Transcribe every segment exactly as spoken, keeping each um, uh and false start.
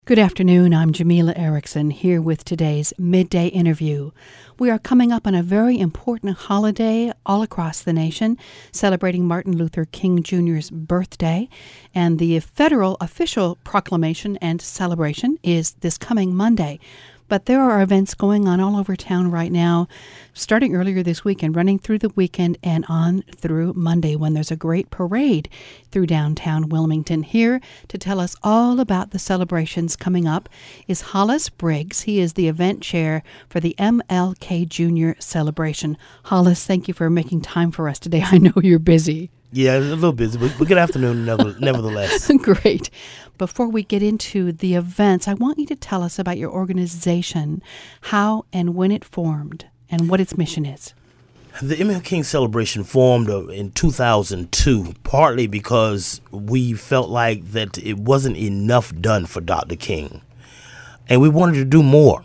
Good afternoon. I'm Jamila Erickson here with today's Midday Interview. We are coming up on a very important holiday all across the nation, celebrating Martin Luther King Junior's birthday. And the federal official proclamation and celebration is this coming Monday. But there are events going on all over town right now, starting earlier this week and running through the weekend and on through Monday when there's a great parade through downtown Wilmington. Here to tell us all about the celebrations coming up is Hollis Briggs. He is the event chair for the M L K Junior celebration. Hollis, thank you for making time for us today. I know you're busy. Yeah, a little busy, but good afternoon nevertheless. Great. Before we get into the events, I want you to tell us about your organization, how and when it formed, and what its mission is. The M L King celebration formed in two thousand two, partly because we felt like that it wasn't enough done for Doctor King, and we wanted to do more.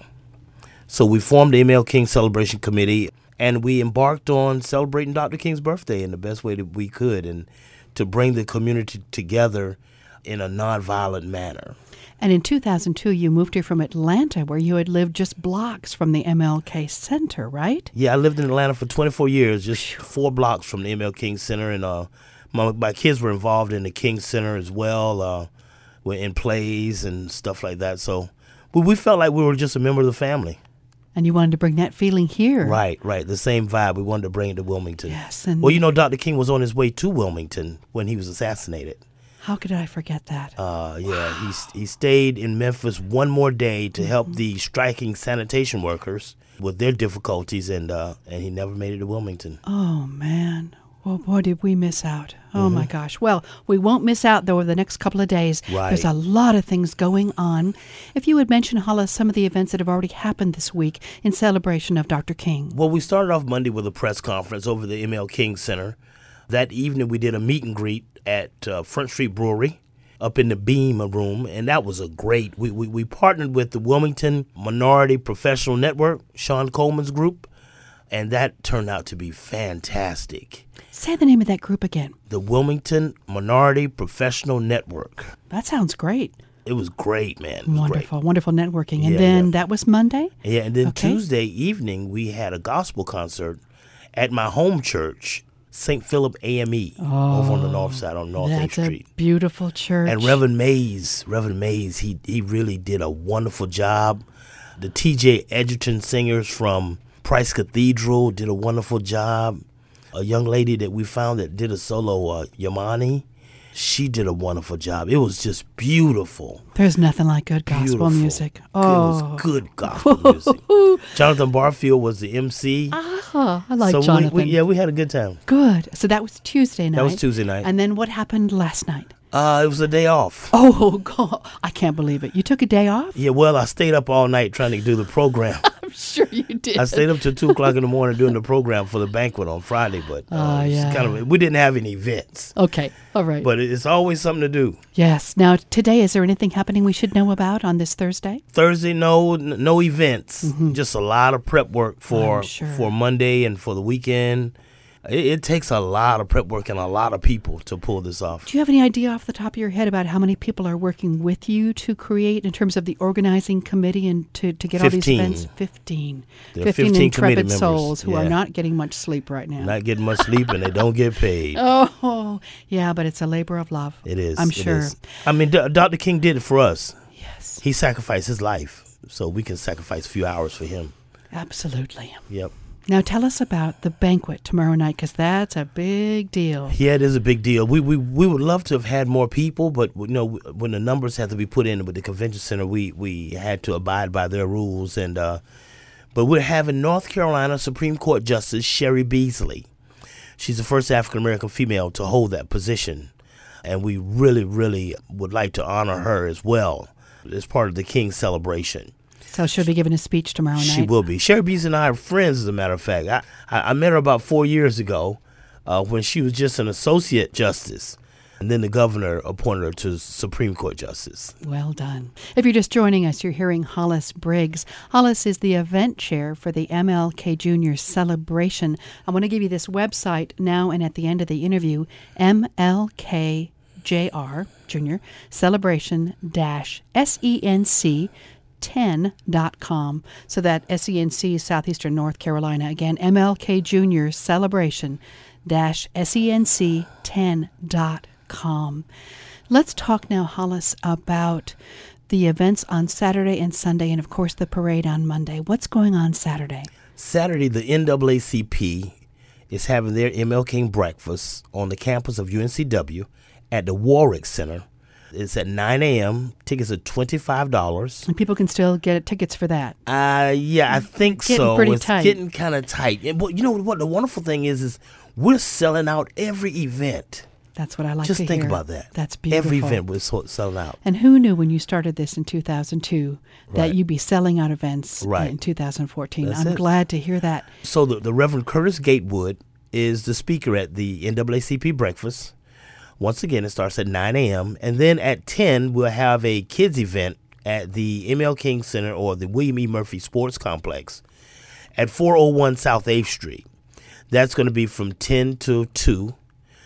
So we formed the M L King Celebration Committee, and we embarked on celebrating Doctor King's birthday in the best way that we could, and to bring the community together in a nonviolent manner. And in two thousand two, you moved here from Atlanta, where you had lived just blocks from the M L K Center, right? Yeah, I lived in Atlanta for twenty-four years, just four blocks from the M L King Center, and uh, my, my kids were involved in the King Center as well, uh, were in plays and stuff like that. So we, we felt like we were just a member of the family. And you wanted to bring that feeling here. Right, right. The same vibe. We wanted to bring it to Wilmington. Yes. And well, you know, Doctor King was on his way to Wilmington when he was assassinated. How could I forget that? Uh, yeah, wow. he, he stayed in Memphis one more day to help mm-hmm. the striking sanitation workers with their difficulties, and uh, and he never made it to Wilmington. Oh, man. Well, boy, did we miss out. Oh, mm-hmm. my gosh. Well, we won't miss out, though, over the next couple of days. Right. There's a lot of things going on. If you would mention, Hollis, some of the events that have already happened this week in celebration of Doctor King. Well, we started off Monday with a press conference over the M L King Center. That evening, we did a meet and greet at uh, Front Street Brewery up in the Beam room, and that was a great. We, we, we partnered with the Wilmington Minority Professional Network, Sean Coleman's group, and that turned out to be fantastic. Say the name of that group again. The Wilmington Minority Professional Network. That sounds great. It was great, man. It was wonderful, great. wonderful networking. And yeah, then yeah. that was Monday? Yeah, and then okay. Tuesday evening, we had a gospel concert at my home church, Saint Philip A M E, oh, over on the north side on North eighth Street. That's a beautiful church. And Reverend Mays, Reverend Mays, he, he really did a wonderful job. The T J Edgerton singers from Price Cathedral did a wonderful job. A young lady that we found that did a solo, uh, Yamani, she did a wonderful job. It was just beautiful. There's nothing like good gospel beautiful. music. Oh. It was good gospel music. Jonathan Barfield was the M C. Ah, I like so Jonathan. We, we, yeah, we had a good time. Good. So that was Tuesday night. That was Tuesday night. And then what happened last night? Uh, it was a day off. Oh, God. I can't believe it. You took a day off? Yeah, well, I stayed up all night trying to do the program. I'm sure you did. I stayed up till two o'clock in the morning doing the program for the banquet on Friday, but uh, uh, yeah. kind of, we didn't have any events. Okay, all right. But it's always something to do. Yes. Now, today, is there anything happening we should know about on this Thursday? Thursday, no n- no events. Mm-hmm. Just a lot of prep work for, sure. for Monday and for the weekend. It, it takes a lot of prep work and a lot of people to pull this off. Do you have any idea off the top of your head about how many people are working with you to create in terms of the organizing committee and to, to get fifteen. all these events? Fifteen. There are fifteen, fifteen intrepid committee souls who yeah. are not getting much sleep right now. Not getting much sleep and they don't get paid. Oh, yeah, but it's a labor of love. It is. I'm it sure. Is. I mean, D- Doctor King did it for us. Yes. He sacrificed his life, so we can sacrifice a few hours for him. Absolutely. Yep. Now tell us about the banquet tomorrow night, because that's a big deal. Yeah, it is a big deal. We we we would love to have had more people, but you know, when the numbers have to be put in with the convention center, we we had to abide by their rules. And uh, but we're having North Carolina Supreme Court Justice Sherry Beasley. She's the first African American female to hold that position, and we really really would like to honor her as well as part of the King celebration. So she'll be giving a speech tomorrow night? She will be. Sherry Beasley and I are friends, as a matter of fact. I, I, I met her about four years ago uh, when she was just an associate justice. And then the governor appointed her to Supreme Court Justice. Well done. If you're just joining us, you're hearing Hollis Briggs. Hollis is the event chair for the M L K Junior celebration. I want to give you this website now and at the end of the interview, M L K J R Junior Celebration dash S E N C ten dot com. So that S E N C, Southeastern North Carolina. Again, M L K Junior Celebration dash S E N C ten dot com. Let's talk now, Hollis, about the events on Saturday and Sunday, and of course the parade on Monday. What's going on Saturday? Saturday, the N double A C P is having their M L King breakfast on the campus of U N C W at the Warwick Center. It's at nine a.m. Tickets are twenty-five dollars. And people can still get tickets for that. Uh, yeah, I think getting so. Pretty it's tight. getting kind of tight. And, but you know what? The wonderful thing is, is we're selling out every event. That's what I like Just to think hear. about that. That's beautiful. Every event we're so- selling out. And who knew when you started this in two thousand two that Right. you'd be selling out events Right. in two thousand fourteen? That's I'm it. glad to hear that. So the, the Reverend Curtis Gatewood is the speaker at the N double A C P breakfast. Once again, it starts at nine a.m. And then at ten, we'll have a kids event at the M L King Center or the William E. Murphy Sports Complex at four oh one South eighth Street. That's going to be from ten to two.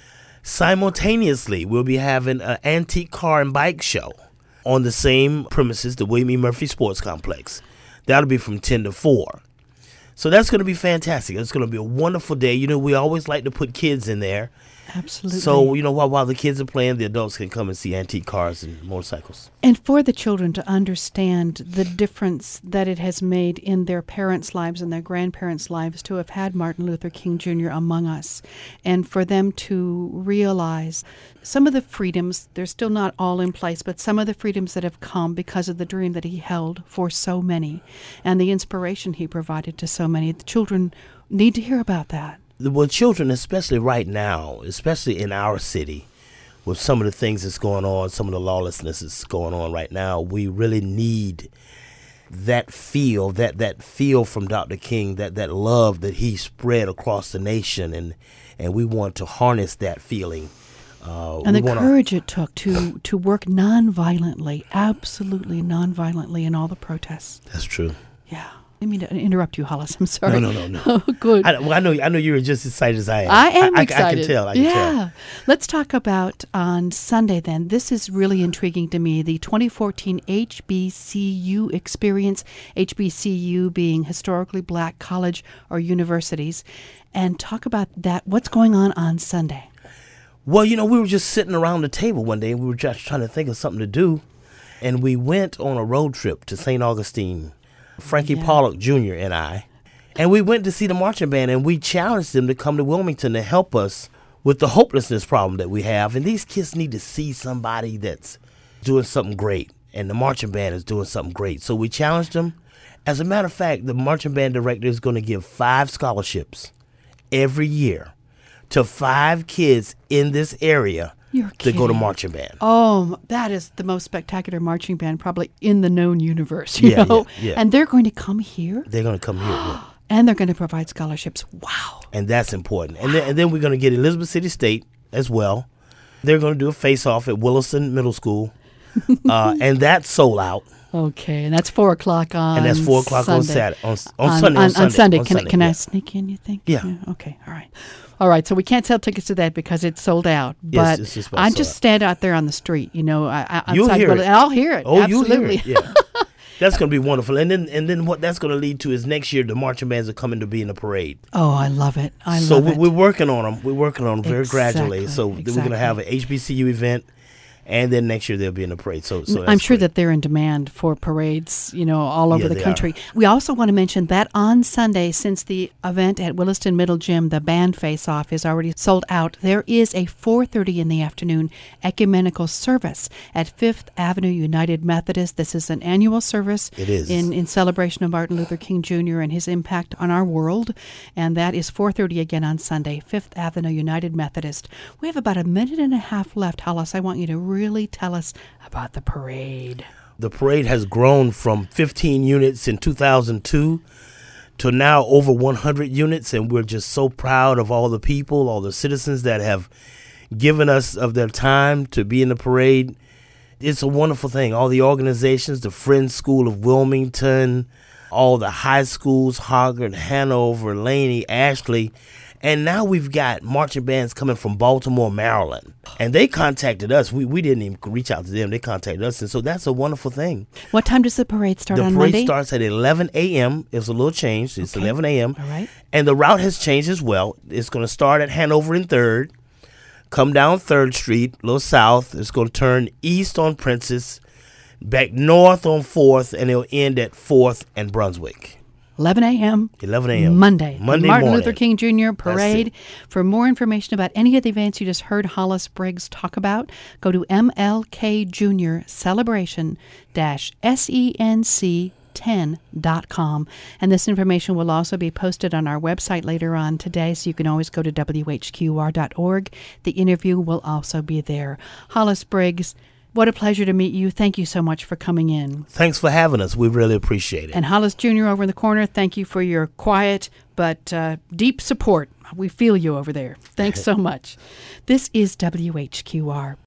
Simultaneously, we'll be having an antique car and bike show on the same premises, the William E. Murphy Sports Complex. That'll be from ten to four. So that's going to be fantastic. It's going to be a wonderful day. You know, we always like to put kids in there. Absolutely. So, you know, while, while the kids are playing, the adults can come and see antique cars and motorcycles. And for the children to understand the difference that it has made in their parents' lives and their grandparents' lives to have had Martin Luther King Junior among us, and for them to realize some of the freedoms, they're still not all in place, but some of the freedoms that have come because of the dream that he held for so many and the inspiration he provided to so many. The children need to hear about that. Well, children, especially right now, especially in our city, with some of the things that's going on, some of the lawlessness that's going on right now, we really need that feel, that that feel from Doctor King, that, that love that he spread across the nation, and, and we want to harness that feeling. Uh, and the wanna, courage it took to, to work nonviolently, absolutely nonviolently in all the protests. That's true. Yeah. I didn't mean to interrupt you, Hollis. I'm sorry. No, no, no, no. Oh, good. I, well, I know, I know you were just as excited as I am. I am I, excited. I, I can tell. I can yeah. tell. Let's talk about on Sunday then. This is really intriguing to me. The twenty fourteen H B C U experience, H B C U being historically black college or universities. And talk about that. What's going on on Sunday? Well, you know, we were just sitting around the table one day and we were just trying to think of something to do. And we went on a road trip to Saint Augustine. Frankie yeah. Pollock Junior and I, and we went to see the marching band, and we challenged them to come to Wilmington to help us with the hopelessness problem that we have. And these kids need to see somebody that's doing something great, and the marching band is doing something great. So we challenged them. As a matter of fact, the marching band director is going to give five scholarships every year to five kids in this area You're to go to kidding. marching band. Oh, that is the most spectacular marching band probably in the known universe, you Yeah, know? yeah, yeah. And they're going to come here, They're going to come here. Yeah. and they're going to provide scholarships. Wow. And that's important. And then, and then we're going to get Elizabeth City State as well. They're going to do a face-off at Williston Middle School, uh, and that's sold out. Okay, and that's four o'clock on And that's four o'clock Sunday. on Saturday. On, on, on, Sunday. on, On Sunday. on Sunday. On Can, Sunday, can yeah. I sneak in, you think? Yeah. Okay, all right. All right, so we can't sell tickets to that because it's sold out. Yes, But it's just about I sold just out. stand out there on the street, you know. I, I, You'll outside hear Will- it. And I'll hear it. Oh, Absolutely. you'll hear it. Yeah. That's going to be wonderful. And then and then what that's going to lead to is next year the marching bands are coming to be in the parade. Oh, I love it. I so love we, it. we're working on them. We're working on them very Exactly, gradually. So then we're going exactly. to have an H B C U event, and then next year they'll be in the parade. So, so I'm that's sure great. that they're in demand for parades, you know, all over Yeah, the they country. We also want to mention that on Sunday, since the event at Williston Middle Gym, the band face-off, is already sold out, there is a four thirty in the afternoon ecumenical service at Fifth Avenue United Methodist. This is an annual service It is. in, in celebration of Martin Luther King Junior and his impact on our world. And that is four thirty again on Sunday, Fifth Avenue United Methodist. We have about a minute and a half left. Hollis, I want you to really tell us about the parade. The parade has grown from fifteen units in two thousand two to now over one hundred units, and we're just so proud of all the people, all the citizens that have given us of their time to be in the parade. It's a wonderful thing. All the organizations, the Friends School of Wilmington, all the high schools, Hoggard, Hanover, Laney, Ashley, And now we've got marching bands coming from Baltimore, Maryland. And they contacted us. We we didn't even reach out to them. They contacted us. And so that's a wonderful thing. What time does the parade start the on parade Monday? starts at eleven a.m. It's a little changed. It's Okay. eleven a.m. All right. And the route has changed as well. It's going to start at Hanover and third, come down third Street, a little south. It's going to turn east on Princess, back north on fourth, and it'll end at fourth and Brunswick. eleven a.m. eleven a.m. Monday. Monday the Martin morning. Luther King Junior Parade. it. For more information about any of the events you just heard Hollis Briggs talk about, go to M L K Junior Celebration Senc ten dot com. And this information will also be posted on our website later on today, so you can always go to W H Q R dot org. The interview will also be there. Hollis Briggs, what a pleasure to meet you. Thank you so much for coming in. Thanks for having us. We really appreciate it. And Hollis Junior over in the corner, thank you for your quiet but uh, deep support. We feel you over there. Thanks so much. This is W H Q R.